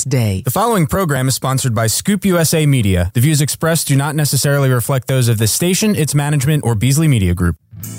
Day. The following program is sponsored by Scoop USA Media. The views expressed do not necessarily reflect those of this station, its management, or Beasley Media Group.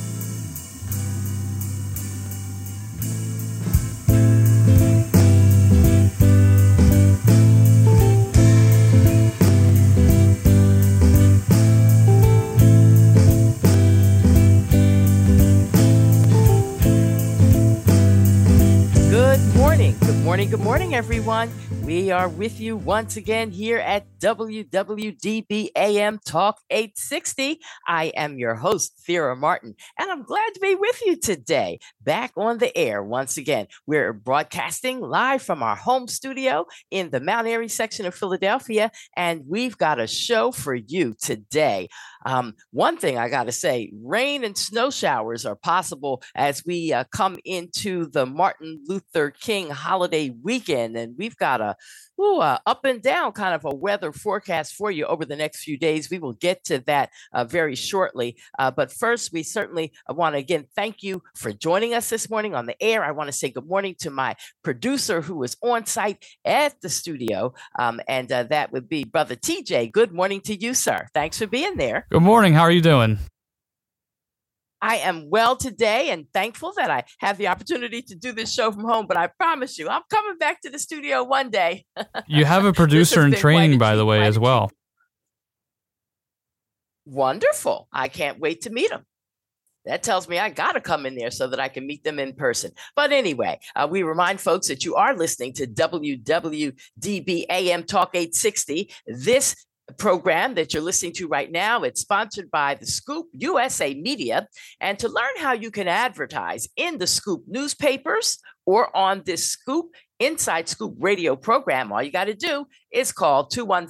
Good morning, everyone. We are with you once again here at WWDB AM Talk 860. I am your host, Thera Martin, and I'm glad to be with you today, back on the air once again. We're broadcasting live from our home studio in the Mount Airy section of Philadelphia, and we've got a show for you today. One thing I got to say, rain and snow showers are possible as we come into the Martin Luther King holiday weekend. And we've got a up and down kind of a weather forecast for you over the next few days. We will get to that very shortly. But first, we certainly want to again thank you for joining us this morning on the air. I want to say good morning to my producer who is on site at the studio. And that would be Brother TJ. Good morning to you, sir. Thanks for being there. Good morning. How are you doing? I am well today and thankful that I have the opportunity to do this show from home, but I promise you, I'm coming back to the studio one day. You have a producer in training, by the way, as well. Wonderful. I can't wait to meet him. That tells me I got to come in there so that I can meet them in person. But anyway, we remind folks that you are listening to WWDB AM Talk 860. This program that you're listening to right now, it's sponsored by the Scoop USA Media. And to learn how you can advertise in the Scoop newspapers or on this Scoop Inside Scoop radio program, all you got to do is call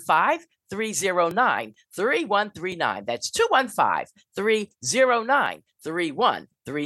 215-309-3139. That's 215-309-3139.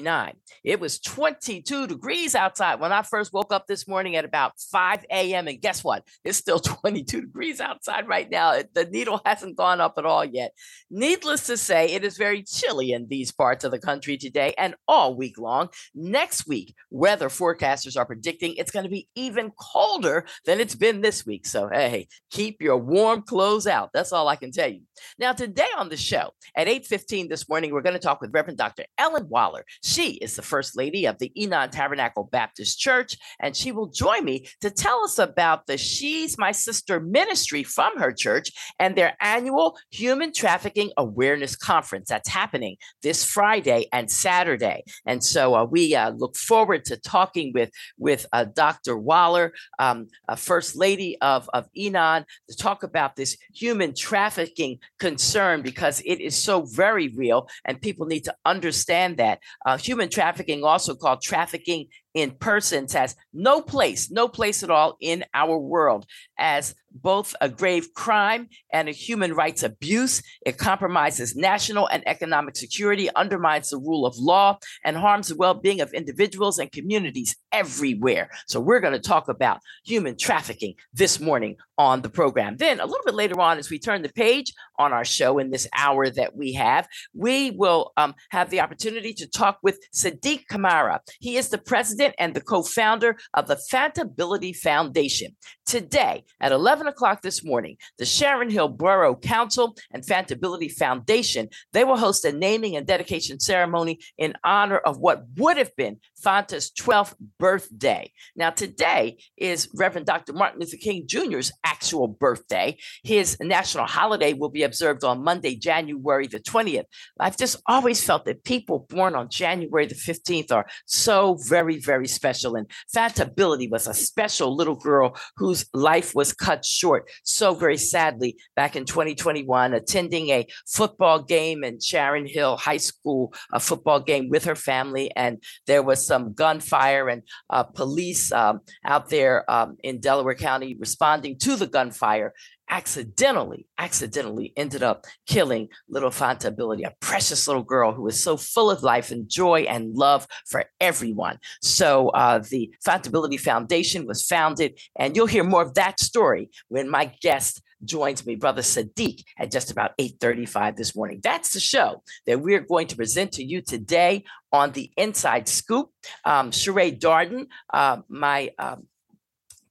It was 22 degrees outside when I first woke up this morning at about 5 a.m. And guess what? It's still 22 degrees outside right now. The needle hasn't gone up at all yet. Needless to say, it is very chilly in these parts of the country today and all week long. Next week, weather forecasters are predicting it's going to be even colder than it's been this week. So, hey, keep your warm clothes out. That's all I can tell you. Now, today on the show at 8:15 this morning, we're going to talk with Reverend Dr. Ellen Waller. She is the First Lady of the Enon Tabernacle Baptist Church, and she will join me to tell us about the She's My Sister ministry from her church and their annual Human Trafficking Awareness Conference that's happening this Friday and Saturday. And so we look forward to talking with Dr. Waller, First Lady of Enon, to talk about this human trafficking concern because it is so very real and people need to understand that. Human trafficking, also called trafficking in persons, has no place at all in our world as both a grave crime and a human rights abuse. It compromises national and economic security, undermines the rule of law, and harms the well-being of individuals and communities everywhere. So we're going to talk about human trafficking this morning on the program. Then a little bit later on, as we turn the page on our show in this hour that we will have the opportunity to talk with Sadiq Kamara. He is the president and the co-founder of the Fantability Foundation. Today at 11 o'clock this morning, the Sharon Hill Borough Council and Fantability Foundation, they will host a naming and dedication ceremony in honor of what would have been Fanta's 12th birthday. Now, today is Reverend Dr. Martin Luther King Jr.'s actual birthday. His national holiday will be observed on Monday, January the 20th. I've just always felt that people born on January the 15th are so very, very special. And Fantability was a special little girl whose life was cut short so very sadly back in 2021, attending a football game in Sharon Hill High School, a football game with her family. And there was some gunfire and police out there in Delaware County responding to the gunfire accidentally ended up killing little Fantability, a precious little girl who was so full of life and joy and love for everyone. So the Fantability Foundation was founded, and you'll hear more of that story when my guest joins me, Brother Sadiq, at just about 8:35 this morning. That's the show that we're going to present to you today on the Inside Scoop. Sheree Darden, my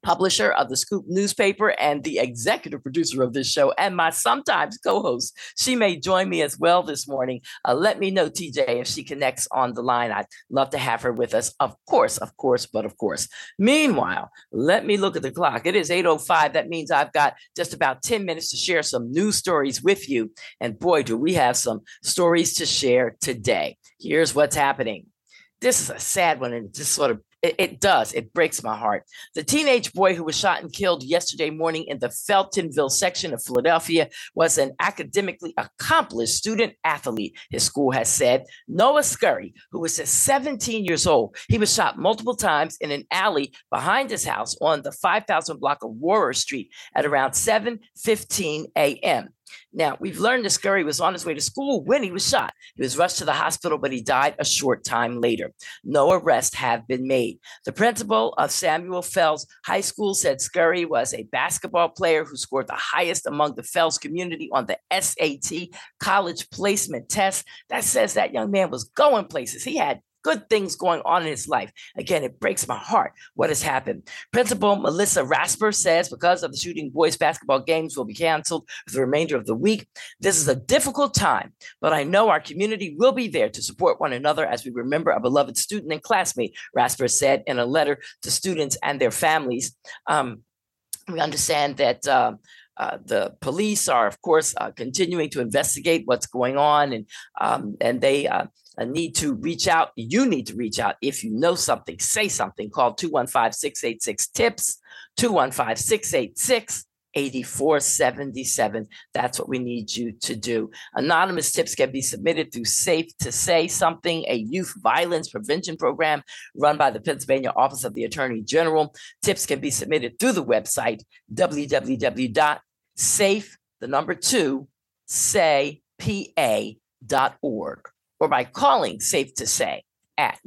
publisher of the Scoop newspaper and the executive producer of this show, and my sometimes co-host. She may join me as well this morning. Let me know, TJ, if she connects on the line. I'd love to have her with us. Of course. Meanwhile, let me look at the clock. It is 8:05. That means I've got just about 10 minutes to share some news stories with you. And boy, do we have some stories to share today. Here's what's happening. This is a sad one, and it just sort of it breaks my heart. The teenage boy who was shot and killed yesterday morning in the Feltonville section of Philadelphia was an academically accomplished student athlete, his school has said. Noah Scurry, who was just 17 years old, he was shot multiple times in an alley behind his house on the 5,000 block of Warrer Street at around 7:15 a.m. Now, we've learned that Scurry was on his way to school when he was shot. He was rushed to the hospital, but he died a short time later. No arrests have been made. The principal of Samuel Fells High School said Scurry was a basketball player who scored the highest among the Fells community on the SAT college placement test. That says that young man was going places. He had good things going on in his life. Again, it breaks my heart what has happened. Principal Melissa Rasper says because of the shooting, boys basketball games will be canceled for the remainder of the week. This is a difficult time, but I know our community will be there to support one another as we remember a beloved student and classmate, Rasper said in a letter to students and their families. We understand that the police are, of course, continuing to investigate what's going on, and they need to reach out. You need to reach out. If you know something, say something. Call 215-686-TIPS, 215-686-8477. That's what we need you to do. Anonymous tips can be submitted through Safe to Say Something, a youth violence prevention program run by the Pennsylvania Office of the Attorney General. Tips can be submitted through the website, www.safe2say.org. or by calling Safe to Say at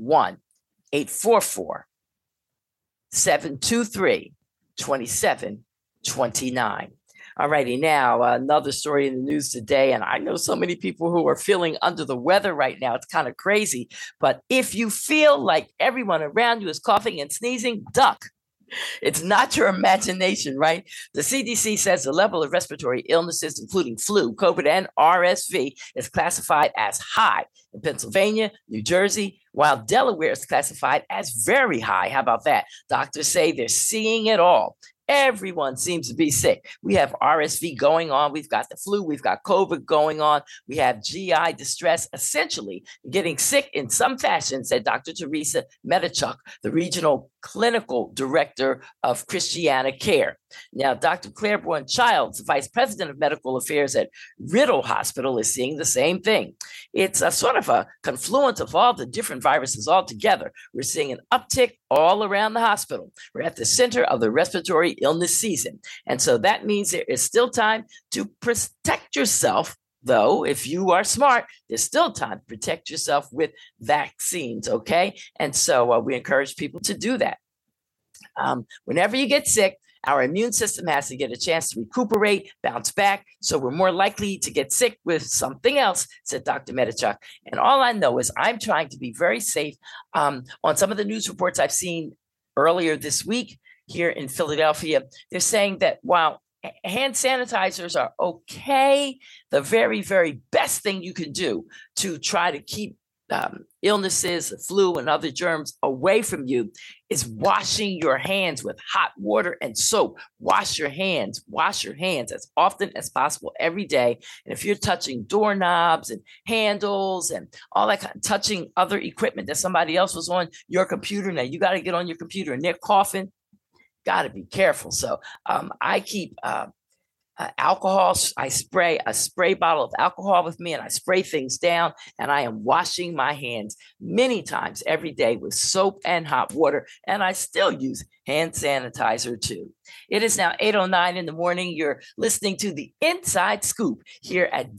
1-844-723-2729. All righty, now another story in the news today, and I know so many people who are feeling under the weather right now. It's kind of crazy, but if you feel like everyone around you is coughing and sneezing, duck. It's not your imagination, right? The CDC says the level of respiratory illnesses, including flu, COVID, and RSV, is classified as high in Pennsylvania, New Jersey, while Delaware is classified as very high. How about that? Doctors say they're seeing it all. Everyone seems to be sick. We have RSV going on. We've got the flu. We've got COVID going on. We have GI distress, essentially getting sick in some fashion, said Dr. Teresa Medichuk, the regional clinical director of Christiana Care. Now, Dr. Claiborne Childs, the vice president of medical affairs at Riddle Hospital, is seeing the same thing. It's a sort of a confluence of all the different viruses all together. We're seeing an uptick all around the hospital. We're at the center of the respiratory illness season. And so that means there is still time to protect yourself. Though, if you are smart, there's still time to protect yourself with vaccines, okay? And so we encourage people to do that. Whenever you get sick, our immune system has to get a chance to recuperate, bounce back, so we're more likely to get sick with something else, said Dr. Medichuk. And all I know is I'm trying to be very safe. On some of the news reports I've seen earlier this week here in Philadelphia, they're saying that while hand sanitizers are okay, the very, very best thing you can do to try to keep illnesses, the flu, and other germs away from you is washing your hands with hot water and soap. Wash your hands as often as possible every day. And if you're touching doorknobs and handles and all that kind of touching other equipment that somebody else was on your computer, now you got to get on your computer and they're coughing, got to be careful. So I keep alcohol. I spray a spray bottle of alcohol with me and I spray things down, and I am washing my hands many times every day with soap and hot water. And I still use hand sanitizer too. It is now 8:09 in the morning. You're listening to the Inside Scoop here at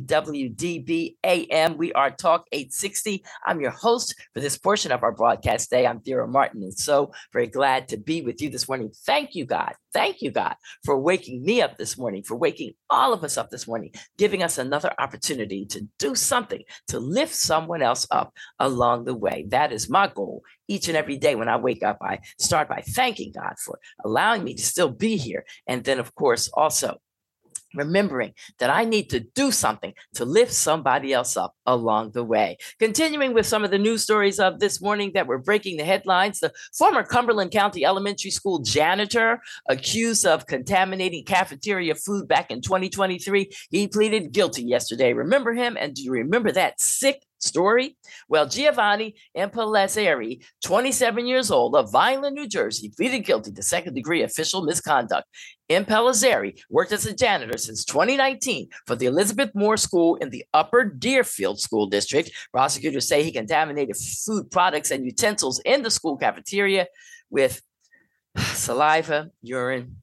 WWDB AM. We are Talk 860. I'm your host for this portion of our broadcast day. I'm Thera Martin, and so very glad to be with you this morning. Thank you, God. Thank you, God, for waking me up this morning, for waking all of us up this morning, giving us another opportunity to do something, to lift someone else up along the way. That is my goal each and every day when I wake up. I start by thanking God for allowing me to still be here. And then, of course, also remembering that I need to do something to lift somebody else up along the way. Continuing with some of the news stories of this morning that were breaking the headlines, the former Cumberland County Elementary School janitor accused of contaminating cafeteria food back in 2023, he pleaded guilty yesterday. Remember him? And do you remember that sick story? Well, Giovanni Impellizzeri, 27 years old, of Vineland, New Jersey, pleaded guilty to second-degree official misconduct. Impellizzeri worked as a janitor since 2019 for the Elizabeth Moore School in the Upper Deerfield School District. Prosecutors say he contaminated food products and utensils in the school cafeteria with saliva, urine,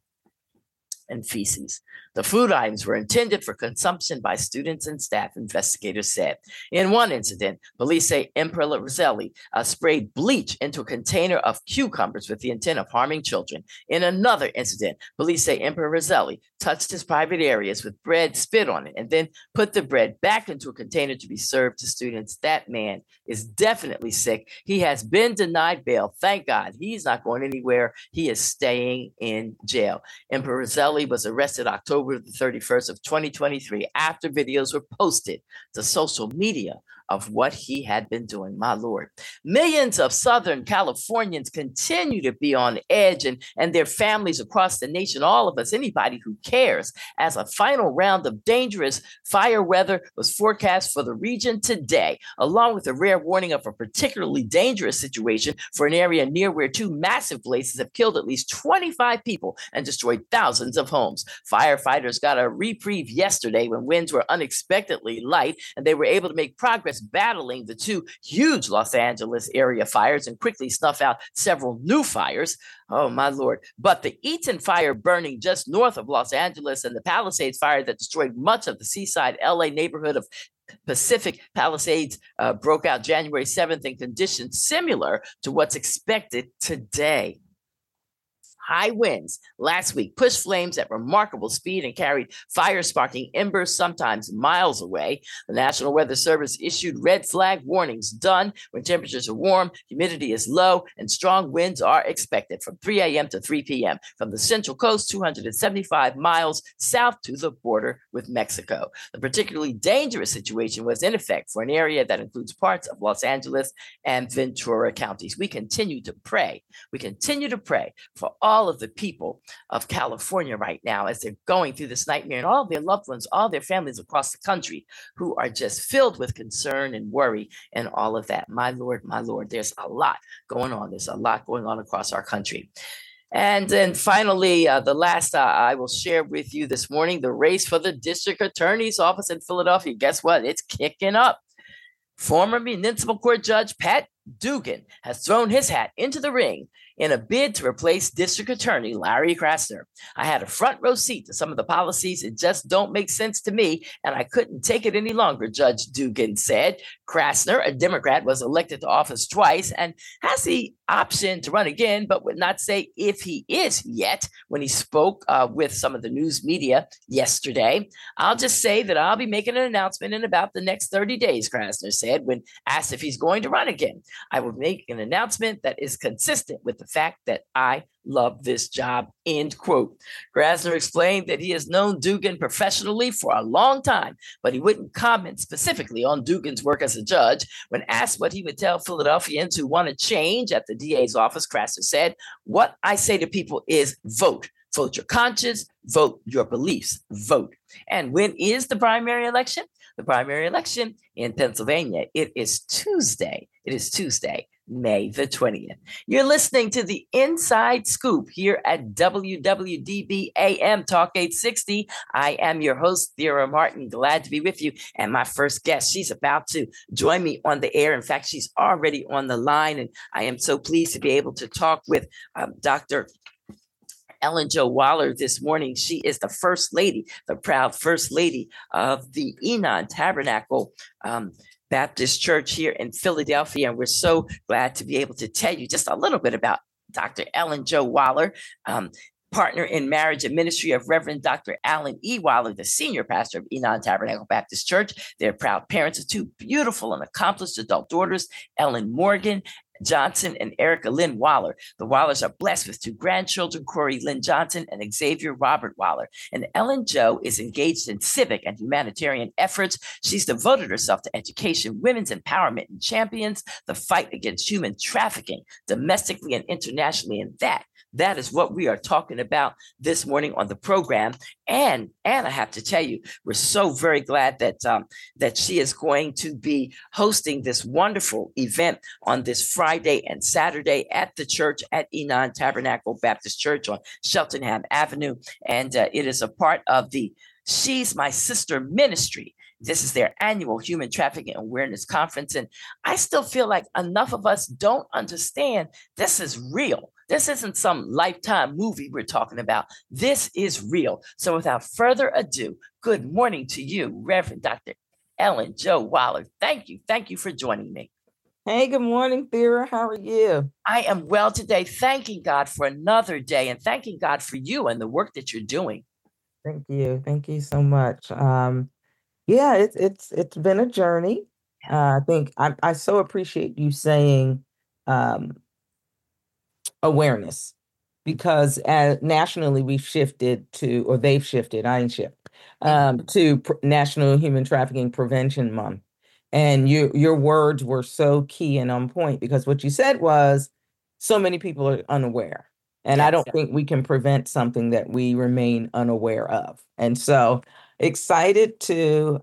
and feces. The food items were intended for consumption by students and staff, investigators said. In one incident, police say Impellizzeri sprayed bleach into a container of cucumbers with the intent of harming children. In another incident, police say Impellizzeri touched his private areas with bread, spit on it, and then put the bread back into a container to be served to students. That man is definitely sick. He has been denied bail. Thank God. He's not going anywhere. He is staying in jail. Impellizzeri was arrested October the 31st of 2023 after videos were posted to social media of what he had been doing. My Lord. Millions of Southern Californians continue to be on edge, and their families across the nation, all of us, anybody who cares, as a final round of dangerous fire weather was forecast for the region today, along with a rare warning of a particularly dangerous situation for an area near where two massive blazes have killed at least 25 people and destroyed thousands of homes. Firefighters got a reprieve yesterday when winds were unexpectedly light, and they were able to make progress battling the two huge Los Angeles area fires and quickly snuff out several new fires. Oh, my Lord. But the Eaton fire burning just north of Los Angeles and the Palisades fire that destroyed much of the seaside LA neighborhood of Pacific Palisades broke out January 7th in conditions similar to what's expected today. High winds last week pushed flames at remarkable speed and carried fire-sparking embers sometimes miles away. The National Weather Service issued red flag warnings done when temperatures are warm, humidity is low, and strong winds are expected from 3 a.m. to 3 p.m. from the Central Coast, 275 miles south to the border with Mexico. The particularly dangerous situation was in effect for an area that includes parts of Los Angeles and Ventura counties. We continue to pray. We continue to pray for all of the people of California right now as they're going through this nightmare, and all their loved ones, all their families across the country who are just filled with concern and worry and all of that. My Lord, there's a lot going on. There's a lot going on across our country. And then finally, the last I will share with you this morning, the race for the district attorney's office in Philadelphia. Guess what? It's kicking up. Former municipal court judge Pat Dugan has thrown his hat into the ring in a bid to replace District Attorney Larry Krasner. I had a front row seat to some of the policies. It just don't make sense to me, and I couldn't take it any longer, Judge Dugan said. Krasner, a Democrat, was elected to office twice and has the option to run again, but would not say if he is yet when he spoke with some of the news media yesterday. I'll just say that I'll be making an announcement in about the next 30 days, Krasner said, when asked if he's going to run again. I will make an announcement that is consistent with the fact that I love this job, end quote. Krasner explained that he has known Dugan professionally for a long time, but he wouldn't comment specifically on Dugan's work as a judge. When asked what he would tell Philadelphians who want to change at the DA's office, Krasner said, "What I say to people is vote. Vote your conscience, vote your beliefs, vote." And when is the primary election? The primary election in Pennsylvania. It is Tuesday. May the 20th. You're listening to the Inside Scoop here at WWDB AM Talk 860. I am your host, Thera Martin. Glad to be with you. And my first guest, she's about to join me on the air. In fact, she's already on the line. And I am so pleased to be able to talk with Dr. Ellen Jo Waller this morning. She is the first lady, the proud first lady of the Enon Tabernacle Baptist Church here in Philadelphia. And we're so glad to be able to tell you just a little bit about Dr. Ellen Jo Waller, partner in marriage and ministry of Reverend Dr. Alan E. Waller, the senior pastor of Enon Tabernacle Baptist Church. They're proud parents of two beautiful and accomplished adult daughters, Ellen Morgan, Johnson and Erica Lynn Waller. The Wallers are blessed with 2 grandchildren, Corey Lynn Johnson and Xavier Robert Waller. And Ellen Jo is engaged in civic and humanitarian efforts. She's devoted herself to education, women's empowerment, and champions the fight against human trafficking domestically and internationally. And that is what we are talking about this morning on the program. And I have to tell you, we're so very glad that she is going to be hosting this wonderful event on this Friday and Saturday at the church at Enon Tabernacle Baptist Church on Cheltenham Avenue. And it is a part of the She's My Sister ministry. This is their annual Human Trafficking Awareness Conference. And I still feel like enough of us don't understand this is real. This isn't some Lifetime movie we're talking about. This is real. So without further ado, good morning to you, Reverend Dr. Ellen Jo Waller. Thank you. Thank you for joining me. Hey, good morning, Thera. How are you? I am well today. Thanking God for another day and thanking God for you and the work that you're doing. Thank you. Thank you so much. Yeah, it's been a journey. I think I so appreciate you saying awareness, because nationally we've shifted to, or they've shifted, I ain't shifted, to National Human Trafficking Prevention Month. And your words were so key and on point, because what you said was so many people are unaware. And yes. I don't think we can prevent something that we remain unaware of. And so excited to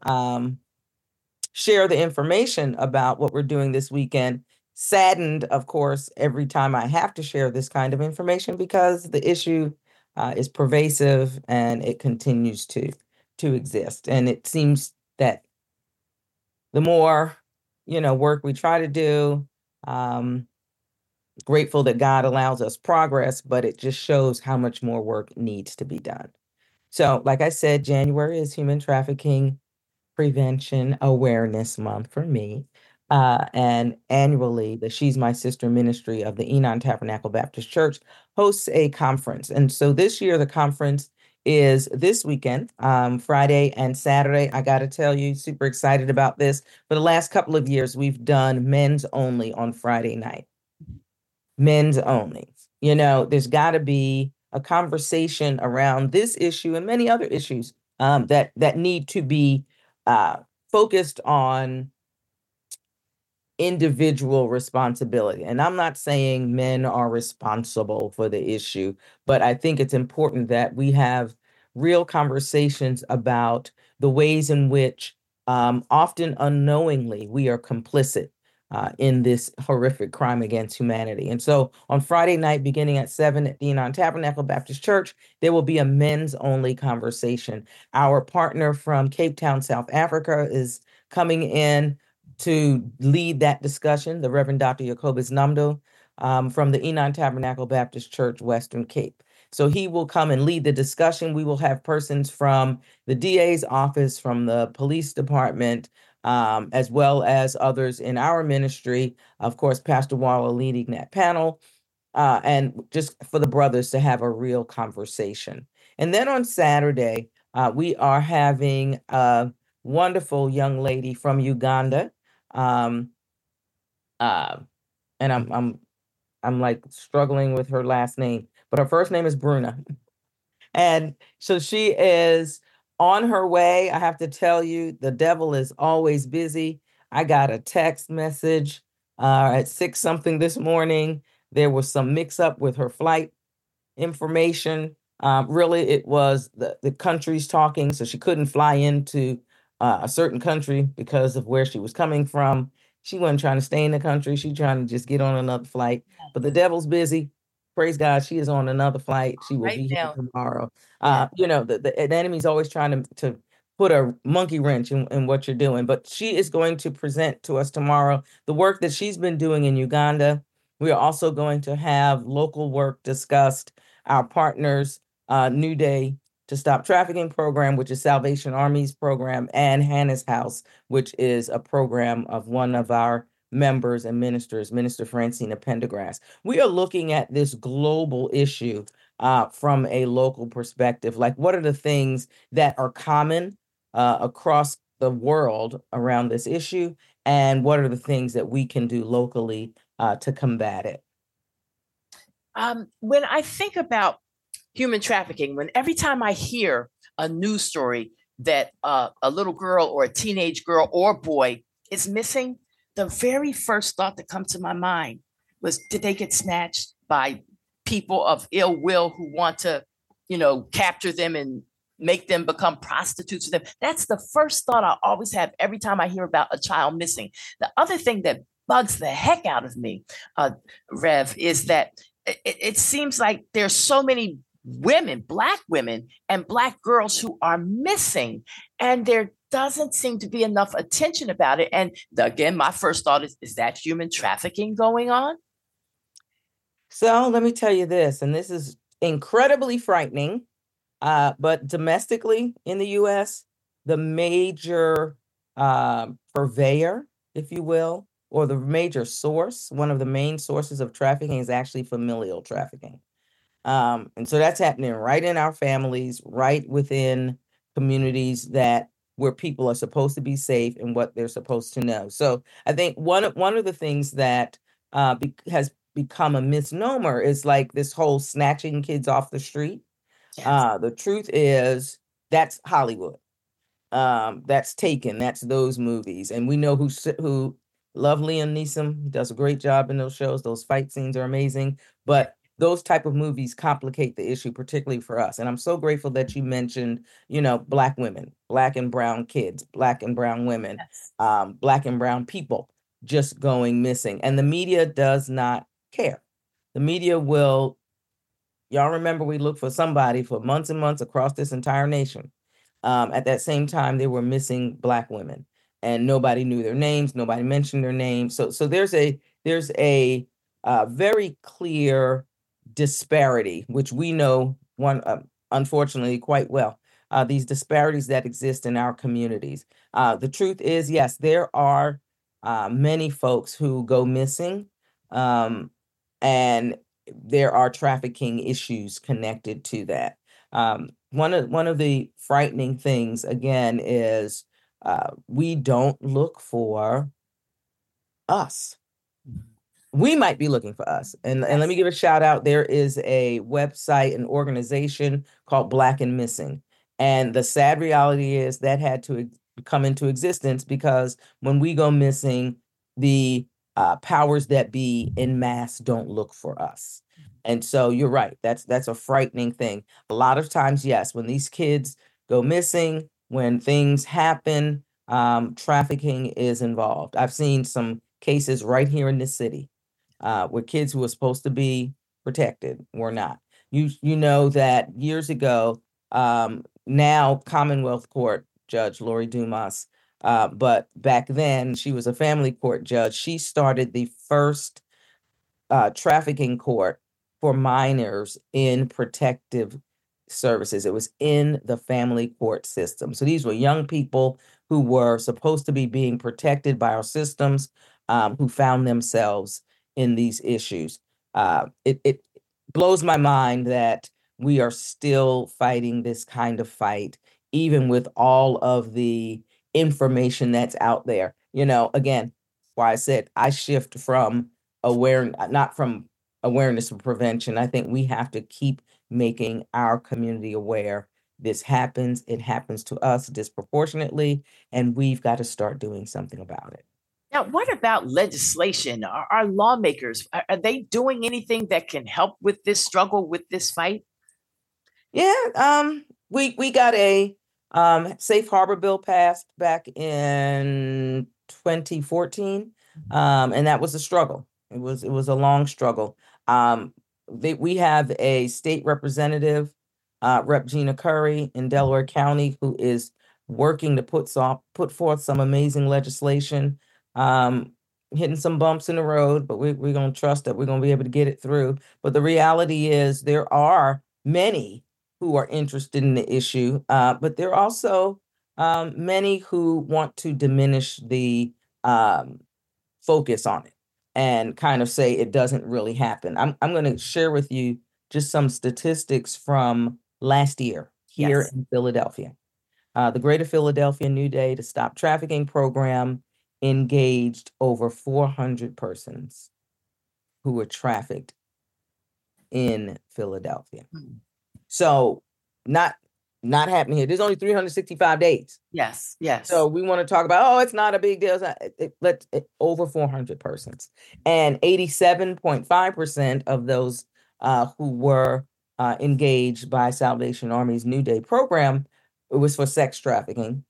share the information about what we're doing this weekend. Saddened, of course, every time I have to share this kind of information, because the issue is pervasive and it continues to exist. And it seems that the more, work we try to do, grateful that God allows us progress, but it just shows how much more work needs to be done. So, like I said, January is Human Trafficking Prevention Awareness Month for me. And annually, the She's My Sister ministry of the Enon Tabernacle Baptist Church hosts a conference. And so this year, the conference is this weekend, Friday and Saturday. I got to tell you, super excited about this. For the last couple of years, we've done men's only on Friday night. Men's only. There's got to be a conversation around this issue and many other issues that need to be focused on individual responsibility. And I'm not saying men are responsible for the issue, but I think it's important that we have real conversations about the ways in which often unknowingly we are complicit in this horrific crime against humanity. And so on Friday night, beginning at 7 at the Enon Tabernacle Baptist Church, there will be a men's only conversation. Our partner from Cape Town, South Africa is coming in to lead that discussion, the Reverend Dr. Jacobus Namdo from the Enon Tabernacle Baptist Church, Western Cape. So he will come and lead the discussion. We will have persons from the DA's office, from the police department, as well as others in our ministry. Of course, Pastor Waller leading that panel, and just for the brothers to have a real conversation. And then on Saturday, we are having a wonderful young lady from Uganda. And I'm like struggling with her last name, but her first name is Bruna. And so she is on her way. I have to tell you, the devil is always busy. I got a text message at 6 something this morning. There was some mix up with her flight information. Really, it was the countries talking. So she couldn't fly into a certain country because of where she was coming from. She wasn't trying to stay in the country. She trying to just get on another flight. But the devil's busy. Praise God, she is on another flight. She will be here tomorrow. The enemy's always trying to put a monkey wrench in what you're doing. But she is going to present to us tomorrow the work that she's been doing in Uganda. We are also going to have local work discussed. Our partners, New Day to Stop Trafficking program, which is Salvation Army's program, and Hannah's House, which is a program of one of our members and ministers, Minister Francina Pendergrass. We are looking at this global issue from a local perspective. Like, what are the things that are common across the world around this issue? And what are the things that we can do locally to combat it? When I think about human trafficking, every time I hear a news story that a little girl or a teenage girl or boy is missing, the very first thought that comes to my mind was, did they get snatched by people of ill will who want to, capture them and make them become prostitutes for them? That's the first thought I always have every time I hear about a child missing. The other thing that bugs the heck out of me, Rev, is that it seems like there's so many women, Black women and Black girls who are missing, and there doesn't seem to be enough attention about it. And again, my first thought is that human trafficking going on? So let me tell you this, and this is incredibly frightening, but domestically in the U.S., the major purveyor, if you will, or the major source, one of the main sources of trafficking is actually familial trafficking. And so that's happening right in our families, right within communities where people are supposed to be safe and what they're supposed to know. So I think one of the things that has become a misnomer is like this whole snatching kids off the street. Yes. The truth is that's Hollywood. That's Taken. That's those movies. And we know who love Liam Neeson. He does a great job in those shows. Those fight scenes are amazing. But those type of movies complicate the issue, particularly for us. And I'm so grateful that you mentioned, Black women, Black and brown kids, Black and brown women, yes. Black and brown people just going missing. And the media does not care. The media will, y'all remember we looked for somebody for months and months across this entire nation. At that same time, they were missing Black women and nobody knew their names. Nobody mentioned their names. So there's a very clear disparity, which we know unfortunately quite well, these disparities that exist in our communities. The truth is, yes, there are many folks who go missing, and there are trafficking issues connected to that. One of the frightening things, again, is we don't look for us. We might be looking for us. And let me give a shout out. There is a website, an organization called Black and Missing. And the sad reality is that had to come into existence because when we go missing, the powers that be in mass don't look for us. And so you're right. That's a frightening thing. A lot of times, yes, when these kids go missing, when things happen, trafficking is involved. I've seen some cases right here in this city where kids who were supposed to be protected were not. You know that years ago, now Commonwealth Court Judge Lori Dumas, but back then she was a family court judge. She started the first trafficking court for minors in protective services. It was in the family court system. So these were young people who were supposed to be being protected by our systems, who found themselves in these issues. It blows my mind that we are still fighting this kind of fight, even with all of the information that's out there. Again, why I said I shift from not from awareness of prevention. I think we have to keep making our community aware. This happens. It happens to us disproportionately, and we've got to start doing something about it. Now, what about legislation? Are lawmakers, are they doing anything that can help with this struggle, with this fight? Yeah, we got a safe harbor bill passed back in 2014, and that was a struggle. It was a long struggle. We have a state representative, Rep. Gina Curry in Delaware County, who is working to put forth some amazing legislation, hitting some bumps in the road, but we're going to trust that we're going to be able to get it through. But the reality is there are many who are interested in the issue, but there are also many who want to diminish the focus on it and kind of say it doesn't really happen. I'm going to share with you just some statistics from last year here in Philadelphia. The Greater Philadelphia New Day to Stop Trafficking program engaged over 400 persons. who were trafficked in Philadelphia. So not happening here. There's only 365 days. Yes. So we want to talk about, it's not a big deal. Let's over 400 persons, and 87.5% of those who were engaged by Salvation Army's New Day program, it was for sex trafficking.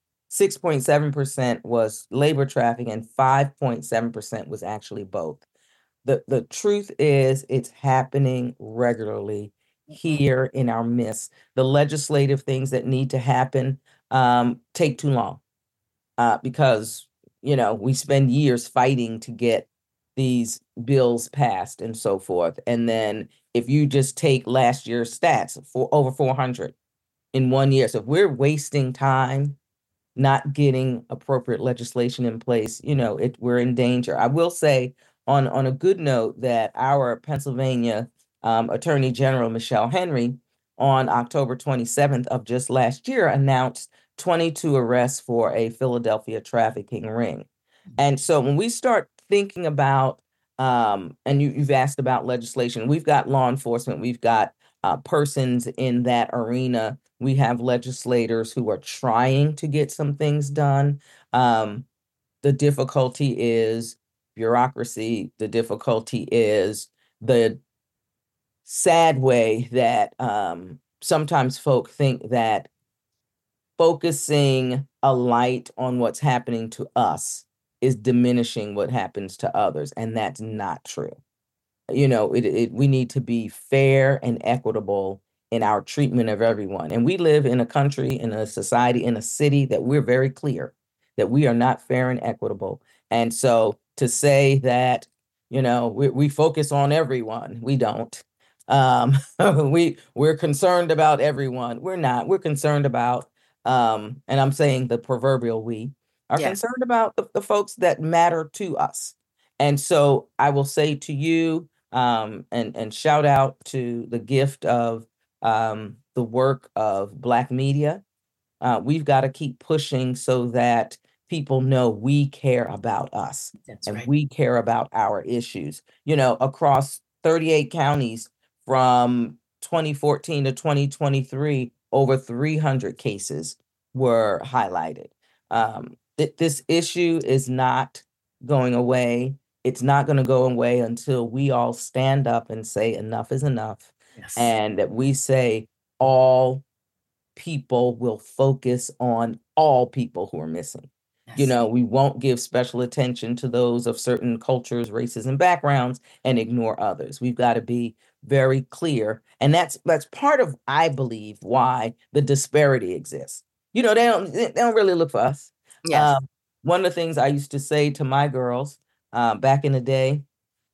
6.7% was labor trafficking, and 5.7% was actually both. The truth is, it's happening regularly here in our midst. The legislative things that need to happen take too long because, we spend years fighting to get these bills passed and so forth. And then if you just take last year's stats, for over 400 in 1 year. So if we're wasting time not getting appropriate legislation in place, we're in danger. I will say on a good note that our Pennsylvania Attorney General, Michelle Henry, on October 27th of just last year, announced 22 arrests for a Philadelphia trafficking ring. And so when we start thinking about, and you've asked about legislation, we've got law enforcement, we've got persons in that arena. We have legislators who are trying to get some things done. The difficulty is bureaucracy. The difficulty is the sad way that sometimes folk think that focusing a light on what's happening to us is diminishing what happens to others, and that's not true. We need to be fair and equitable in our treatment of everyone. And we live in a country, in a society, in a city that we're very clear that we are not fair and equitable. And so to say that, we focus on everyone, we don't. We're concerned about everyone. We're not. We're concerned about, and I'm saying the proverbial we, are concerned about the folks that matter to us. And so I will say to you, and shout out to the gift of the work of Black media. We've got to keep pushing so that people know we care about us. That's and right. We care about our issues. Across 38 counties from 2014 to 2023, over 300 cases were highlighted. This issue is not going away. It's not going to go away until we all stand up and say enough is enough. Yes. And that we say all people will focus on all people who are missing. Yes. We won't give special attention to those of certain cultures, races, and backgrounds and ignore others. We've got to be very clear. And that's part of, I believe, why the disparity exists. They don't really look for us. Yes. One of the things I used to say to my girls back in the day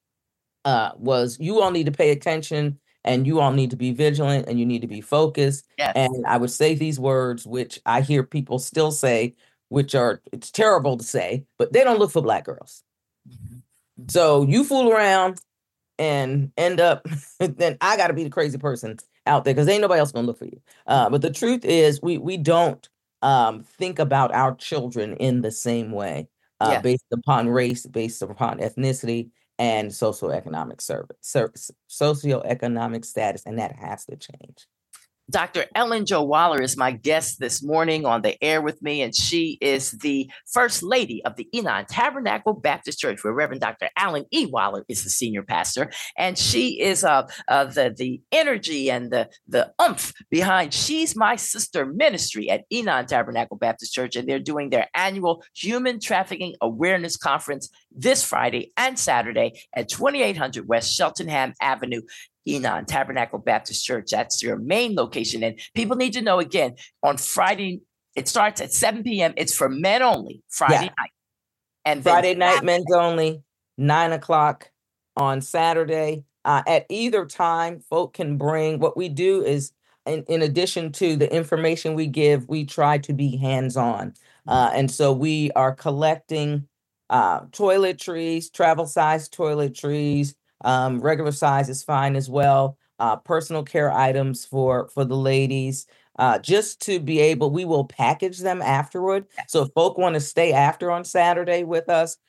was, you all need to pay attention, and you all need to be vigilant, and you need to be focused. Yes. And I would say these words, which I hear people still say, it's terrible to say, but they don't look for Black girls. Mm-hmm. So you fool around and end up, then I got to be the crazy person out there because ain't nobody else gonna look for you. But the truth is, we don't think about our children in the same way, based upon race, based upon ethnicity, and socioeconomic socioeconomic status, and that has to change. Dr. Ellen Jo Waller is my guest this morning on the air with me, and she is the First Lady of the Enon Tabernacle Baptist Church, where Reverend Dr. Alan E. Waller is the senior pastor, and she is the energy and the oomph behind She's My Sister ministry at Enon Tabernacle Baptist Church, and they're doing their annual Human Trafficking Awareness Conference this Friday and Saturday at 2800 West Cheltenham Avenue. Enon Tabernacle Baptist Church. That's your main location. And people need to know, again, on Friday, it starts at 7 p.m. It's for men only, Friday night. And Friday night, men's only, 9 o'clock on Saturday. At either time, folk can bring, what we do is, in addition to the information we give, we try to be hands-on. And so we are collecting toiletries, travel-sized toiletries, regular size is fine as well. Personal care items for the ladies, just to be able, we will package them afterward. So if folk want to stay after on Saturday with us,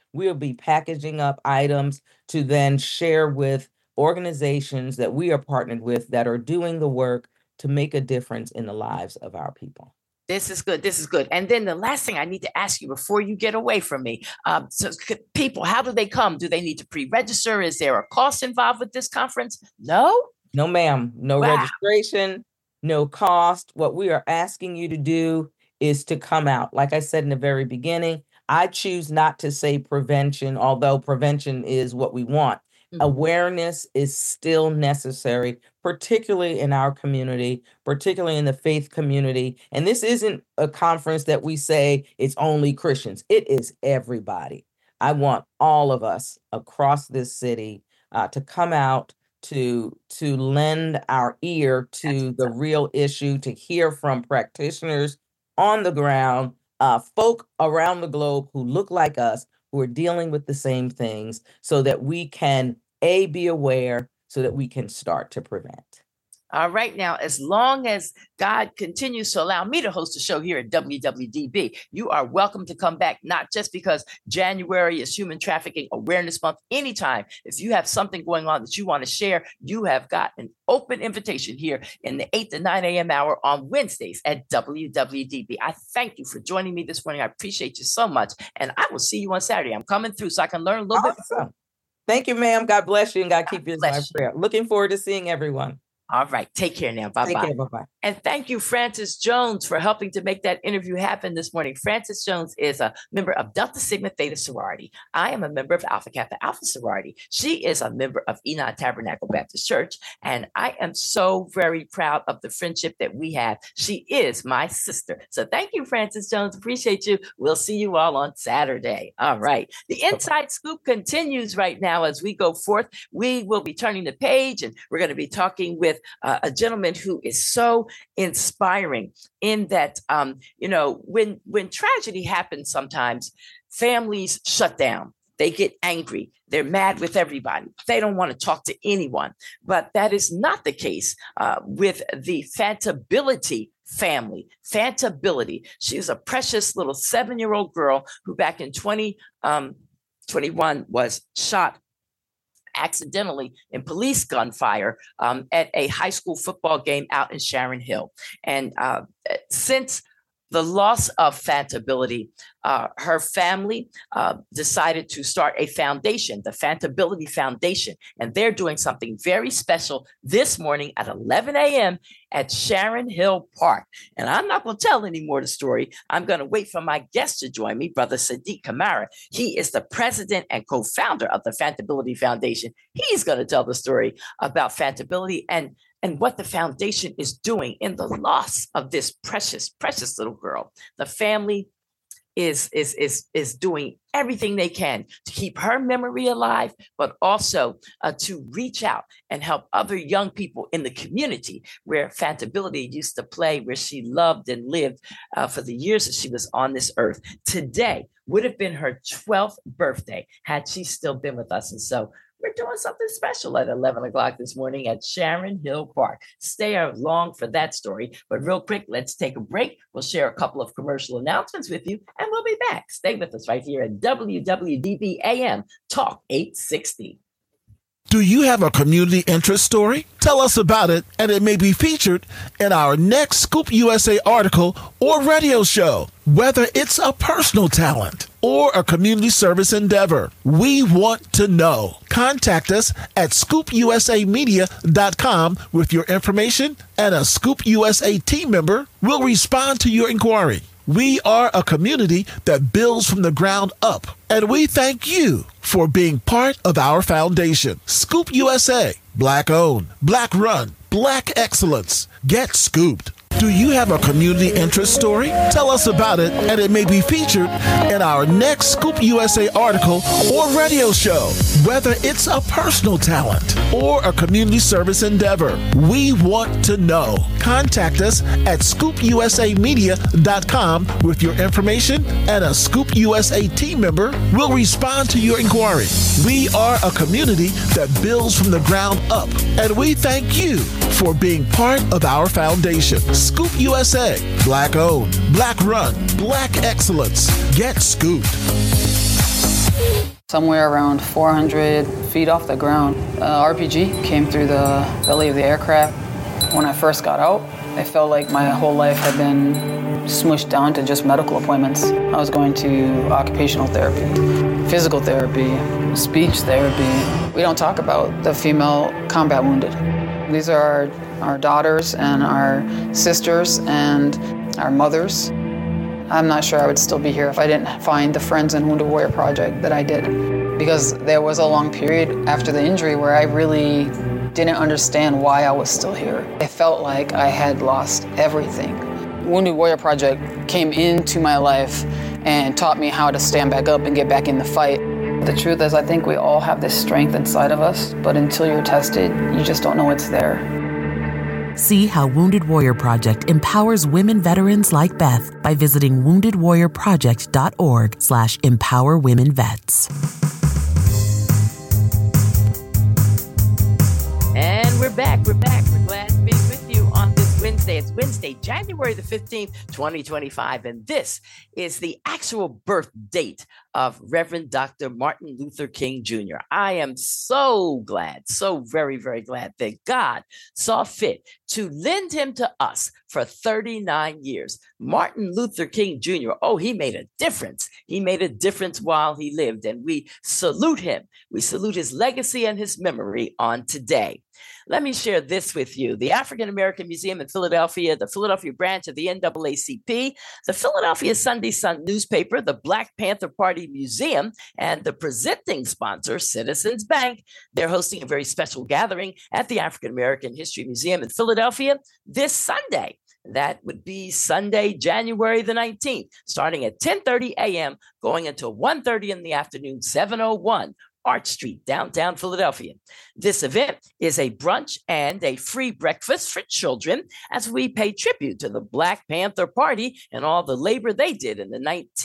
we'll be packaging up items to then share with organizations that we are partnered with that are doing the work to make a difference in the lives of our people. This is good. This is good. And then the last thing I need to ask you before you get away from me. So people, how do they come? Do they need to pre-register? Is there a cost involved with this conference? No? No, ma'am. No Wow. registration, no cost. What we are asking you to do is to come out. Like I said in the very beginning, I choose not to say prevention, although prevention is what we want. Awareness is still necessary, particularly in our community, particularly in the faith community. And this isn't a conference that we say it's only Christians. It is everybody. I want all of us across this city to come out to lend our ear to the real issue, to hear from practitioners on the ground, folk around the globe who look like us, who are dealing with the same things, so that we can, be aware, so that we can start to prevent. All right. Now, as long as God continues to allow me to host a show here at WWDB, you are welcome to come back, not just because January is Human Trafficking Awareness Month. Anytime, if you have something going on that you want to share, you have got an open invitation here in the 8 to 9 a.m. hour on Wednesdays at WWDB. I thank you for joining me this morning. I appreciate you so much. And I will see you on Saturday. I'm coming through so I can learn a little bit. Thank you, ma'am. God bless you, and God keep you in my prayer. Looking forward to seeing everyone. All right. Take care now. Bye-bye. Take care. Bye-bye. And thank you, Frances Jones, for helping to make that interview happen this morning. Frances Jones is a member of Delta Sigma Theta Sorority. I am a member of Alpha Kappa Alpha Sorority. She is a member of Enon Tabernacle Baptist Church. And I am so very proud of the friendship that we have. She is my sister. So thank you, Frances Jones. Appreciate you. We'll see you all on Saturday. All right. The Inside Scoop continues right now as we go forth. We will be turning the page, and we're going to be talking with a gentleman who is so inspiring in that, when tragedy happens, sometimes families shut down. They get angry. They're mad with everybody. They don't want to talk to anyone. But that is not the case with the Fantability family. Fantability. She is a precious little 7-year-old girl who back in 2021 was shot accidentally in police gunfire at a high school football game out in Sharon Hill. And since the loss of Fantability, her family decided to start a foundation, the Fantability Foundation, and they're doing something very special this morning at 11 a.m. at Sharon Hill Park. And I'm not going to tell any more of the story. I'm going to wait for my guest to join me, Brother Sadiq Kamara. He is the president and co-founder of the Fantability Foundation. He's going to tell the story about Fantability and what the foundation is doing in the loss of this precious, precious little girl. The family is doing everything they can to keep her memory alive, but also to reach out and help other young people in the community where Fantability used to play, where she loved and lived for the years that she was on this earth. Today would have been her 12th birthday had she still been with us. And so we're doing something special at 11 o'clock this morning at Sharon Hill Park. Stay along for that story. But real quick, let's take a break. We'll share a couple of commercial announcements with you, and we'll be back. Stay with us right here at WWDB AM Talk 860. Do you have a community interest story? Tell us about it, and it may be featured in our next Scoop USA article or radio show. Whether it's a personal talent or a community service endeavor, we want to know. Contact us at ScoopUSAmedia.com with your information, and a Scoop USA team member will respond to your inquiry. We are a community that builds from the ground up, and we thank you for being part of our foundation. Scoop USA, Black owned, Black run, Black excellence. Get scooped. Do you have a community interest story? Tell us about it, and it may be featured in our next Scoop USA article or radio show. Whether it's a personal talent or a community service endeavor, we want to know. Contact us at ScoopUSAmedia.com with your information, and a Scoop USA team member will respond to your inquiry. We are a community that builds from the ground up, and we thank you for being part of our foundation. Scoop USA, Black owned, Black run, Black excellence. Get scooped. Somewhere around 400 feet off the ground, RPG came through the belly of the aircraft. When I first got out, I felt like my whole life had been smushed down to just medical appointments. I was going to occupational therapy, physical therapy, speech therapy. We don't talk about the female combat wounded. These are our daughters and our sisters and our mothers. I'm not sure I would still be here if I didn't find the Friends and Wounded Warrior Project that I did. Because there was a long period after the injury where I really didn't understand why I was still here. I felt like I had lost everything. Wounded Warrior Project came into my life and taught me how to stand back up and get back in the fight. The truth is, I think we all have this strength inside of us, but until you're tested, you just don't know it's there. See how Wounded Warrior Project empowers women veterans like Beth by visiting woundedwarriorproject.org/empowerwomenvets. And we're back. We're glad to be with you on this Wednesday. It's Wednesday, January the 15th, 2025. And this is the actual birth date of Reverend Dr. Martin Luther King Jr. I am so glad, so very, very glad that God saw fit to lend him to us for 39 years. Martin Luther King Jr., he made a difference. He made a difference while he lived, and we salute him. We salute his legacy and his memory on today. Let me share this with you. The African American Museum in Philadelphia, the Philadelphia branch of the NAACP, the Philadelphia Sunday Sun newspaper, the Black Panther Party Museum, and the presenting sponsor, Citizens Bank. They're hosting a very special gathering at the African American History Museum in Philadelphia this Sunday. That would be Sunday, January the 19th, starting at 10:30 a.m., going until 1:30 in the afternoon, 701 Arch Street, downtown Philadelphia. This event is a brunch and a free breakfast for children as we pay tribute to the Black Panther Party and all the labor they did in the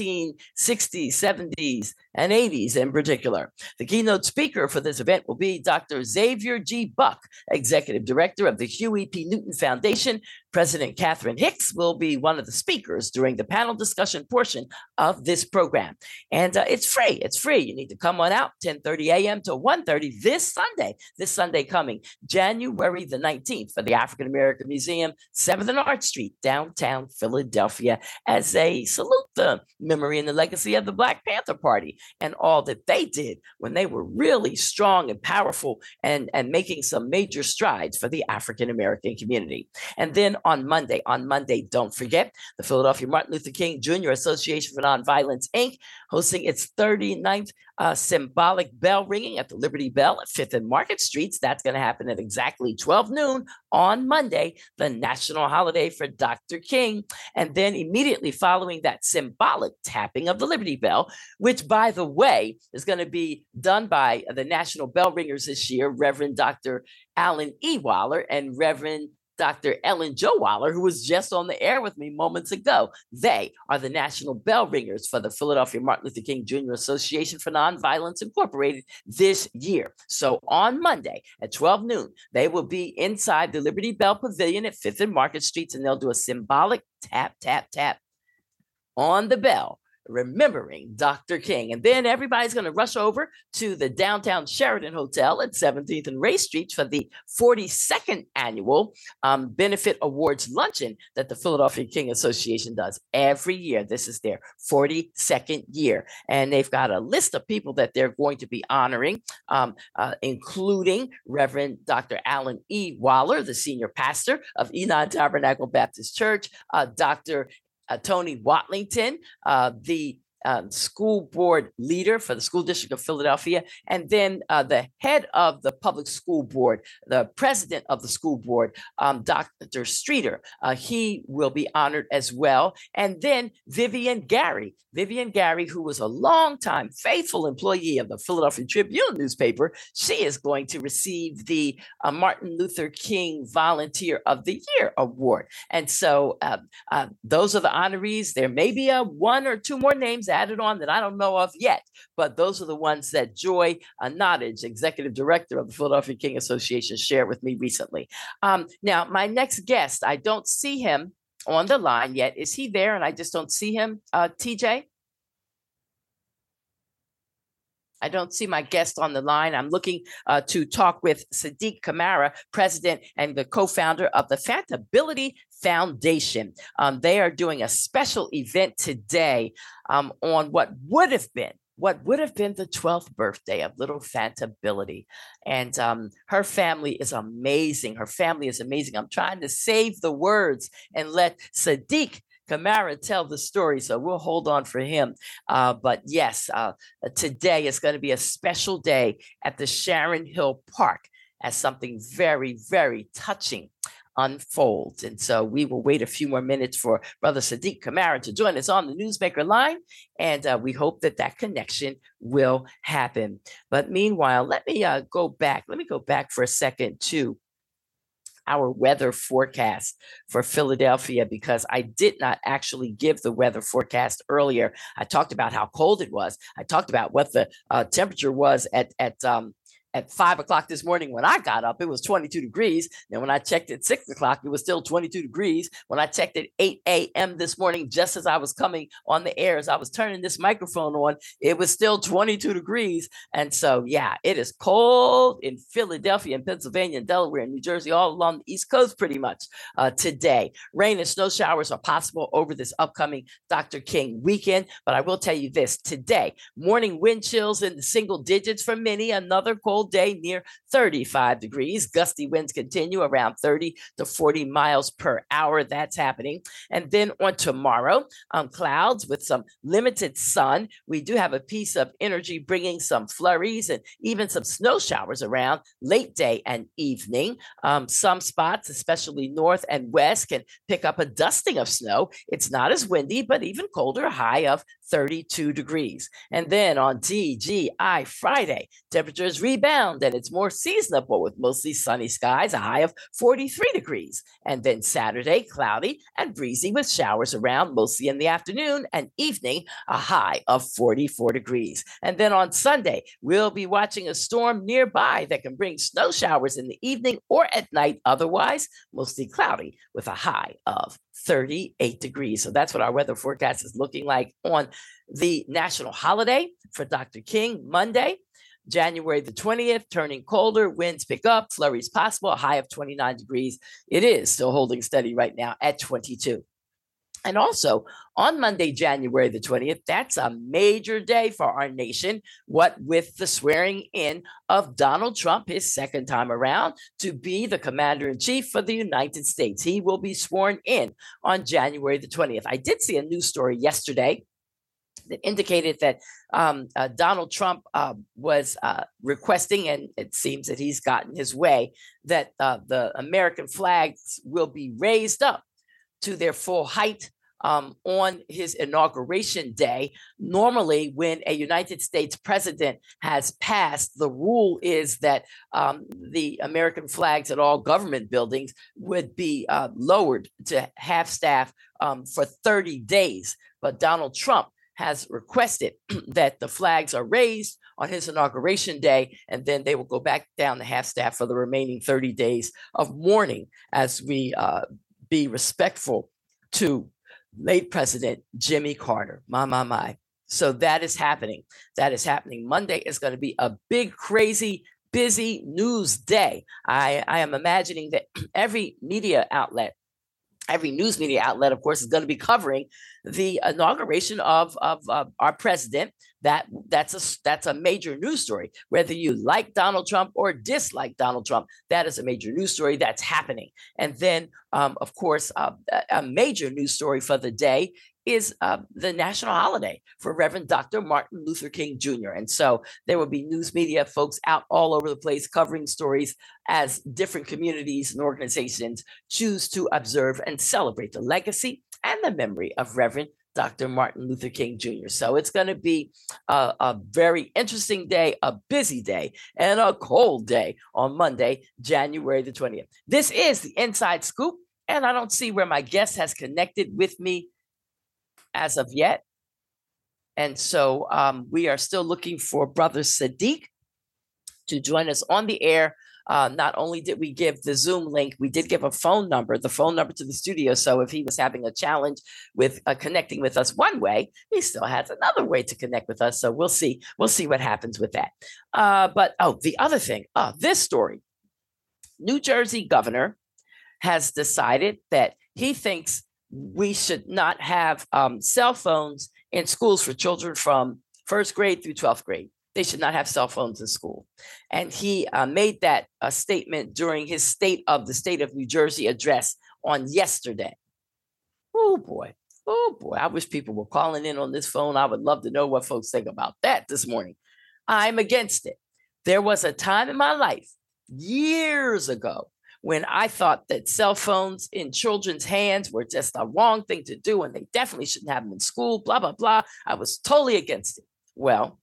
1960s, 70s, and 80s in particular. The keynote speaker for this event will be Dr. Xavier G. Buck, Executive Director of the Huey P. Newton Foundation. President Catherine Hicks will be one of the speakers during the panel discussion portion of this program. And it's free. It's free. You need to come on out 10:30 a.m. to 1:30 this Sunday coming, January the 19th, for the African American Museum, 7th and Arch Street, downtown Philadelphia, as they salute the memory and the legacy of the Black Panther Party and all that they did when they were really strong and powerful and making some major strides for the African American community. And then on Monday, don't forget, the Philadelphia Martin Luther King Jr. Association for Nonviolence, Inc., hosting its 39th symbolic bell ringing at the Liberty Bell at 5th and Market Streets. That's going to happen at exactly 12 noon on Monday, the national holiday for Dr. King. And then immediately following that symbolic tapping of the Liberty Bell, which, by the way, is going to be done by the National Bell Ringers this year, Reverend Dr. Alan E. Waller and Reverend Dr. Ellen Jo Waller, who was just on the air with me moments ago. They are the national bell ringers for the Philadelphia Martin Luther King Jr. Association for Nonviolence Incorporated this year. So on Monday at 12 noon, they will be inside the Liberty Bell Pavilion at 5th and Market Streets, and they'll do a symbolic tap, tap, tap on the bell, remembering Dr. King. And then everybody's going to rush over to the downtown Sheraton Hotel at 17th and Ray Street for the 42nd annual Benefit Awards Luncheon that the Philadelphia King Association does every year. This is their 42nd year. And they've got a list of people that they're going to be honoring, including Reverend Dr. Alan E. Waller, the senior pastor of Enon Tabernacle Baptist Church, Dr. Tony Watlington, the school board leader for the School District of Philadelphia, and then the head of the public school board, the president of the school board, Dr. Streeter. He will be honored as well. And then Vivian Gary, who was a longtime faithful employee of the Philadelphia Tribune newspaper, she is going to receive the Martin Luther King Volunteer of the Year award. And so those are the honorees. There may be one or two more names added on that I don't know of yet, but those are the ones that Joy Nottage, Executive Director of the Philadelphia King Association, shared with me recently. Now, my next guest, I don't see him on the line yet. Is he there? And I just don't see him, TJ? I don't see my guest on the line. I'm looking to talk with Sadiq Kamara, president and the co-founder of the Fantability Foundation. They are doing a special event today on what would have been the 12th birthday of little Fantability. And her family is amazing. I'm trying to save the words and let Sadiq Kamara tell the story, so we'll hold on for him. But yes, today is going to be a special day at the Sharon Hill Park as something very, very touching unfolds. And so we will wait a few more minutes for Brother Sadiq Kamara to join us on the Newsmaker line, and we hope that connection will happen. But meanwhile, let me go back for a second to our weather forecast for Philadelphia, because I did not actually give the weather forecast earlier. I talked about how cold it was. I talked about what the temperature was at 5 o'clock this morning. When I got up, it was 22 degrees. Then when I checked at 6 o'clock, it was still 22 degrees. When I checked at 8 a.m. this morning, just as I was coming on the air, as I was turning this microphone on, it was still 22 degrees. And so, yeah, it is cold in Philadelphia and Pennsylvania and Delaware and New Jersey, all along the East Coast pretty much today. Rain and snow showers are possible over this upcoming Dr. King weekend. But I will tell you this, today, morning wind chills in the single digits for many, another cold day near 35 degrees. Gusty winds continue around 30 to 40 miles per hour. That's happening. And then on tomorrow, clouds with some limited sun. We do have a piece of energy bringing some flurries and even some snow showers around late day and evening. Some spots, especially north and west, can pick up a dusting of snow. It's not as windy, but even colder, high of 32 degrees. And then on TGI Friday, temperatures rebound and it's more seasonable with mostly sunny skies, a high of 43 degrees. And then Saturday, cloudy and breezy with showers around mostly in the afternoon and evening, a high of 44 degrees. And then on Sunday, we'll be watching a storm nearby that can bring snow showers in the evening or at night. Otherwise, mostly cloudy with a high of 38 degrees. So that's what our weather forecast is looking like on the national holiday for Dr. King, Monday, January the 20th, turning colder, winds pick up, flurries possible, a high of 29 degrees. It is still holding steady right now at 22. And also on Monday, January the 20th, that's a major day for our nation, what with the swearing in of Donald Trump, his second time around, to be the commander-in-chief for the United States. He will be sworn in on January the 20th. I did see a news story yesterday that indicated that Donald Trump was requesting, and it seems that he's gotten his way, that the American flags will be raised up to their full height on his inauguration day. Normally, when a United States president has passed, the rule is that the American flags at all government buildings would be lowered to half staff for 30 days. But Donald Trump has requested that the flags are raised on his inauguration day, and then they will go back down to half staff for the remaining 30 days of mourning as we be respectful to late President Jimmy Carter. My. So that is happening. Monday is going to be a big, crazy, busy news day. I am imagining that every news media outlet, of course, is going to be covering the inauguration of our president. That's a major news story. Whether you like Donald Trump or dislike Donald Trump, that is a major news story that's happening. And then, of course, a major news story for the day is the national holiday for Reverend Dr. Martin Luther King Jr. And so there will be news media folks out all over the place covering stories as different communities and organizations choose to observe and celebrate the legacy and the memory of Reverend Dr. Martin Luther King Jr. So it's going to be a very interesting day, a busy day, and a cold day on Monday, January the 20th. This is the Inside Scoop, and I don't see where my guest has connected with me as of yet. And so we are still looking for Brother Sadiq to join us on the air Not only did we give the Zoom link, we did give a phone number, the phone number to the studio. So if he was having a challenge with connecting with us one way, he still has another way to connect with us. So we'll see what happens with that. But the other thing, this story, New Jersey governor has decided that he thinks we should not have cell phones in schools for children from first grade through 12th grade. They should not have cell phones in school. And he made that statement during his State of the State of New Jersey address on yesterday. Oh boy. I wish people were calling in on this phone. I would love to know what folks think about that this morning. I'm against it. There was a time in my life, years ago, when I thought that cell phones in children's hands were just a wrong thing to do, and they definitely shouldn't have them in school, blah, blah, blah. I was totally against it. Well,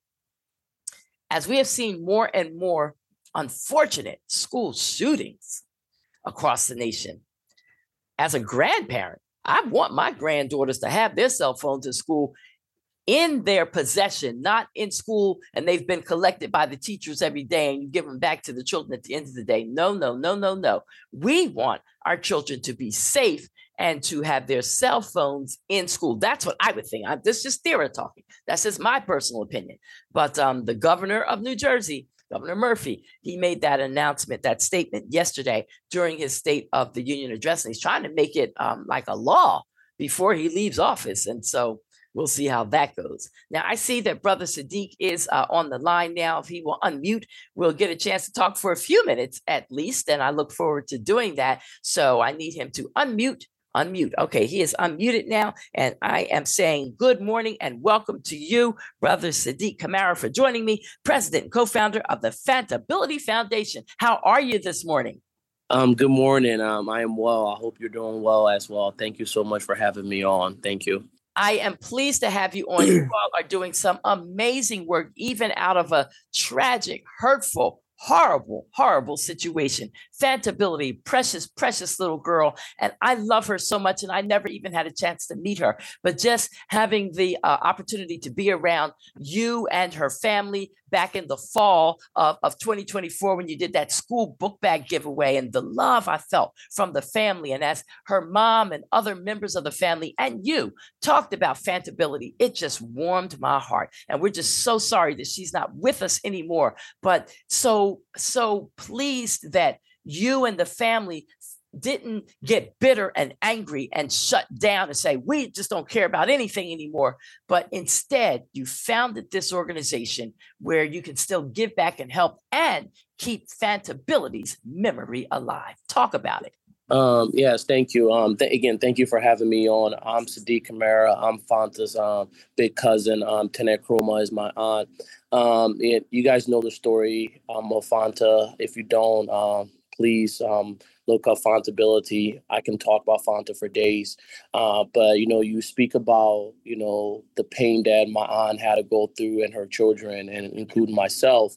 as we have seen more and more unfortunate school shootings across the nation, as a grandparent, I want my granddaughters to have their cell phones in school in their possession, not in school, and they've been collected by the teachers every day and you give them back to the children at the end of the day. No. We want our children to be safe and to have their cell phones in school. That's what I would think. This is just Thera talking. That's just my personal opinion. But the governor of New Jersey, Governor Murphy, he made that announcement, that statement yesterday during his State of the Union address. And he's trying to make it like a law before he leaves office. And so we'll see how that goes. Now, I see that Brother Sadiq is on the line now. If he will unmute, we'll get a chance to talk for a few minutes at least. And I look forward to doing that. So I need him to unmute. Okay, he is unmuted now. And I am saying good morning and welcome to you, Brother Sadiq Kamara, for joining me, President and co-founder of the Fantability Foundation. How are you this morning? Good morning. I am well. I hope you're doing well as well. Thank you so much for having me on. Thank you. I am pleased to have you on. You all are doing some amazing work, even out of a tragic, hurtful, horrible situation. Fantability, precious little girl. And I love her so much. And I never even had a chance to meet her. But just having the opportunity to be around you and her family back in the fall of 2024 when you did that school book bag giveaway, and the love I felt from the family. And as her mom and other members of the family and you talked about Fantability, it just warmed my heart. And we're just so sorry that she's not with us anymore. But so pleased that you and the family didn't get bitter and angry and shut down and say, we just don't care about anything anymore. But instead, you founded this organization where you can still give back and help and keep Fantability's memory alive. Talk about it. Yes, thank you. Again, thank you for having me on. I'm Sadiq Kamara. I'm Fanta's big cousin. Tenet Kroma is my aunt. You guys know the story of Fanta. If you don't, please look up Fantability. I can talk about Fanta for days. But, you speak about, the pain that my aunt had to go through and her children, and including myself.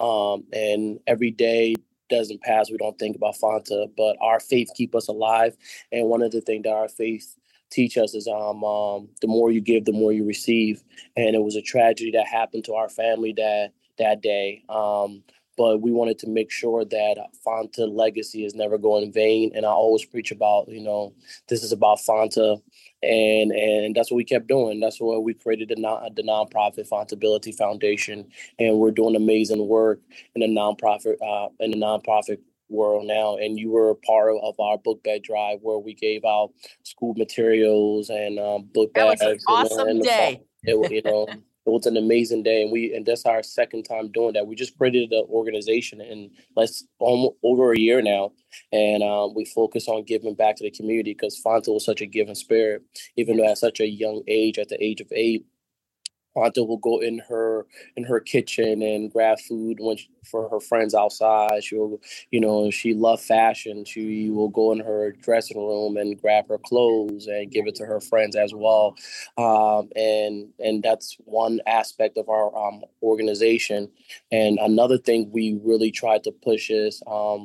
And every day doesn't pass, we don't think about Fanta, but our faith keep us alive. And one of the things that our faith teach us is the more you give, the more you receive. And it was a tragedy that happened to our family that day. But we wanted to make sure that Fanta legacy is never going in vain. And I always preach about, this is about Fanta. And that's what we kept doing. That's why we created the nonprofit Fantability Foundation. And we're doing amazing work in the nonprofit world now. And you were a part of our book bag drive where we gave out school materials and book bags. That was an awesome day. It was an amazing day, and that's our second time doing that. We just created the organization in over a year now, and we focus on giving back to the community because Fanta was such a giving spirit. Even though at such a young age, at the age of 8, Fanta will go in her kitchen and grab food for her friends outside. She'll, she loved fashion. She will go in her dressing room and grab her clothes and give it to her friends as well. And that's one aspect of our organization. And another thing we really try to push is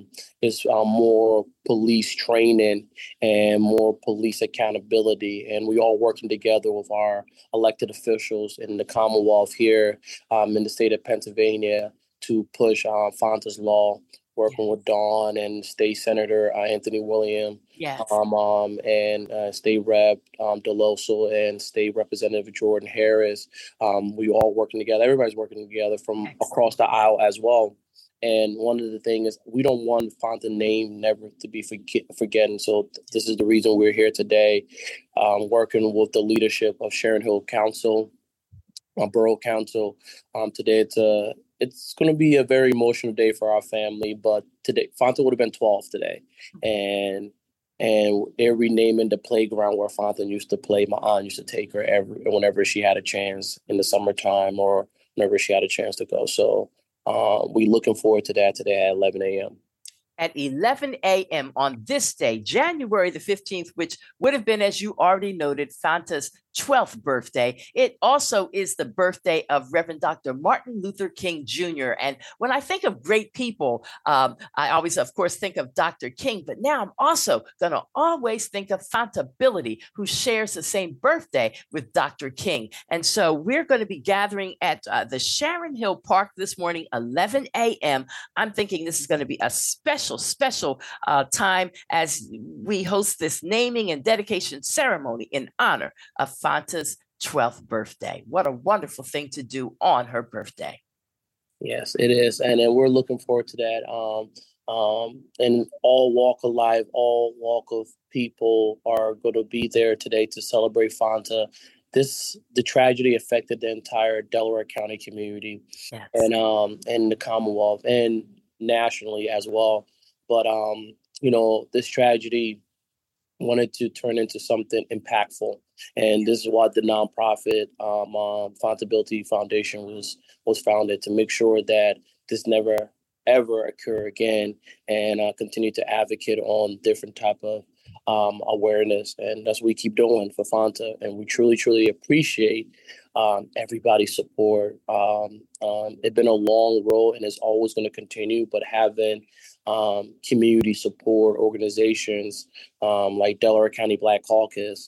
more police training and more police accountability. And we all working together with our elected officials in the Commonwealth here in the state of Pennsylvania to push Fanta's Law, working with Dawn and State Senator Anthony William, and State Rep Deloso and State Representative Jordan Harris. We all working together. Everybody's working together from across the aisle as well. And one of the things is we don't want Fanta name never to be forgotten. So this is the reason we're here today, working with the leadership of Sharon Hill Council, Borough Council. Today it's going to be a very emotional day for our family. But today Fanta would have been 12 today, and they're renaming the playground where Fanta used to play. My aunt used to take her whenever she had a chance in the summertime or whenever she had a chance to go. So. We're looking forward to that today at 11 a.m. At 11 a.m. on this day, January the 15th, which would have been, as you already noted, Fanta's 12th birthday. It also is the birthday of Reverend Dr. Martin Luther King Jr. And when I think of great people, I always, of course, think of Dr. King, but now I'm also going to always think of Fantability, who shares the same birthday with Dr. King. And so we're going to be gathering at the Sharon Hill Park this morning, 11 a.m. I'm thinking this is going to be a special time as we host this naming and dedication ceremony in honor of Fanta's 12th birthday. What a wonderful thing to do on her birthday. Yes, it is. And then we're looking forward to that. And all walk of life, all walk of people are going to be there today to celebrate Fanta. The tragedy affected the entire Delaware County community, and the Commonwealth and nationally as well. But, this tragedy wanted to turn into something impactful. And this is why the nonprofit Fantability Foundation was founded, to make sure that this never, ever occur again, and continue to advocate on different type of awareness. And that's what we keep doing for Fanta. And we truly, truly appreciate everybody's support. It's been a long road and it's always going to continue, but having community support organizations like Delaware County Black Caucus,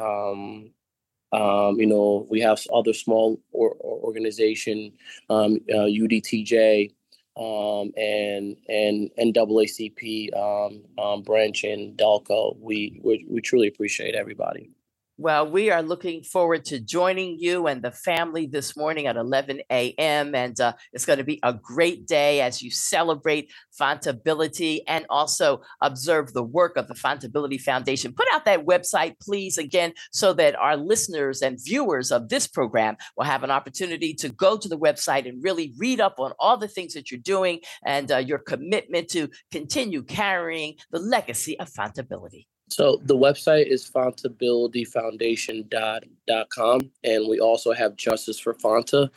we have other small organization, UDTJ, and NAACP branch in Delco. We truly appreciate everybody. Well, we are looking forward to joining you and the family this morning at 11 a.m. And it's going to be a great day as you celebrate Fantability and also observe the work of the Fantability Foundation. Put out that website, please, again, so that our listeners and viewers of this program will have an opportunity to go to the website and really read up on all the things that you're doing and your commitment to continue carrying the legacy of Fantability. So the website is fantabilityfoundation.com, and we also have Justice for Fanta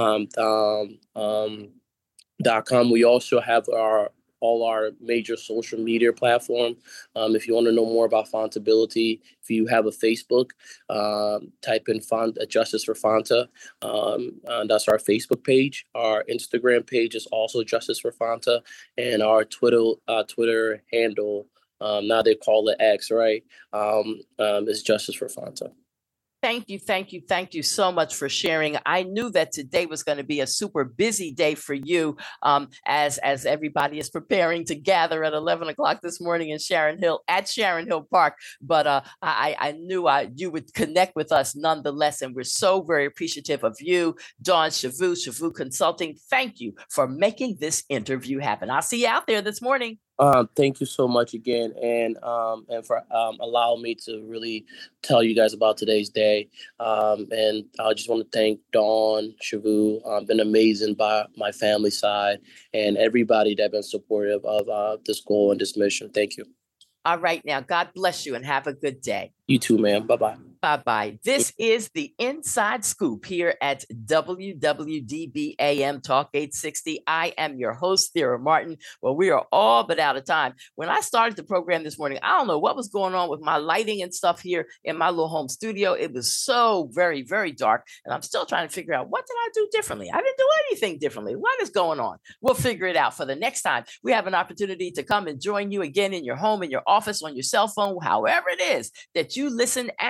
.com. We also have all our major social media platform. If you want to know more about Fantability, if you have a Facebook, type in Justice for Fanta. That's our Facebook page. Our Instagram page is also Justice for Fanta, and our Twitter handle. Now they call it X, right? It's Justice for Fanta. Thank you so much for sharing. I knew that today was going to be a super busy day for you as everybody is preparing to gather at 11 o'clock this morning in Sharon Hill Park. But I knew you would connect with us nonetheless. And we're so very appreciative of you, Dawn Shavu Consulting. Thank you for making this interview happen. I'll see you out there this morning. Thank you so much again, and for allowing me to really tell you guys about today's day. And I just want to thank Dawn Shavu. Been amazing by my family side, and everybody that's been supportive of this goal and this mission. Thank you. All right, now God bless you and have a good day. You too, ma'am. Bye-bye. Bye-bye. This is the Inside Scoop here at WWDB AM Talk 860. I am your host, Thera Martin. Well, we are all but out of time. When I started the program this morning, I don't know what was going on with my lighting and stuff here in my little home studio. It was so very, very dark, and I'm still trying to figure out, what did I do differently? I didn't do anything differently. What is going on? We'll figure it out for the next time. We have an opportunity to come and join you again in your home, in your office, on your cell phone, however it is that you listen and or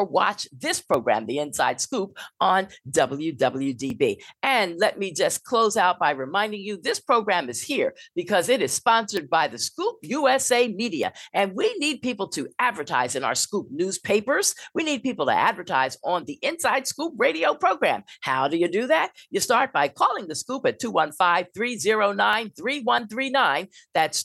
watch this program, The Inside Scoop, on WWDB. And let me just close out by reminding you, this program is here because it is sponsored by the Scoop USA Media. And we need people to advertise in our Scoop newspapers. We need people to advertise on the Inside Scoop radio program. How do you do that? You start by calling the Scoop at 215-309-3139. That's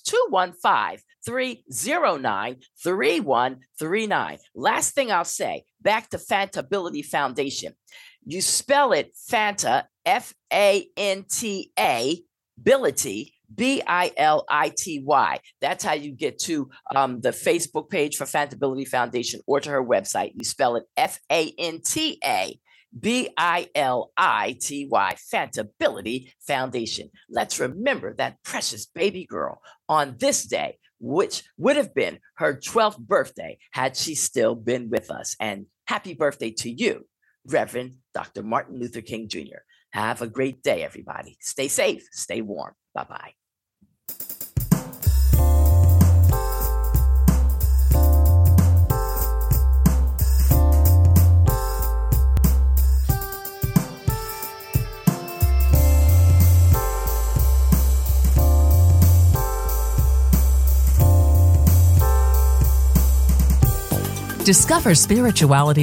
215-309-3139. Last thing I'll say, back to Fantability Foundation. You spell it Fanta, F-A-N-T-A, Bility, B-I-L-I-T-Y. That's how you get to the Facebook page for Fantability Foundation or to her website. You spell it F-A-N-T-A, B-I-L-I-T-Y, Fantability Foundation. Let's remember that precious baby girl on this day, which would have been her 12th birthday had she still been with us. And happy birthday to you, Reverend Dr. Martin Luther King Jr. Have a great day, everybody. Stay safe, stay warm. Bye-bye. Discover spirituality